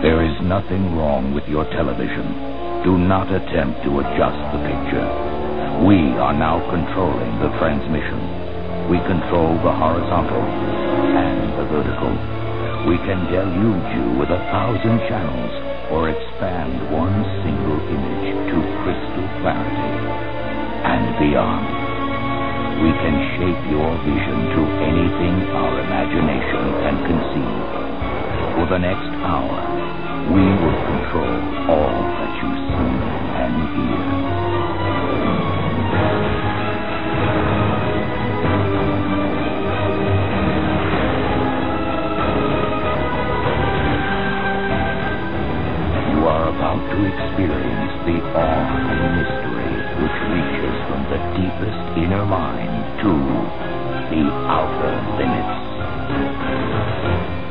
There is nothing wrong with your television. Do not attempt to adjust the picture. We are now controlling the transmission. We control the horizontal and the vertical. We can deluge you with 1,000 channels or expand one single image to crystal clarity and beyond. We can shape your vision to anything our imagination can conceive. For the next hour, we will control all that you see and hear. You are about to experience the awe and mystery which reaches from the deepest inner mind to the outer limits.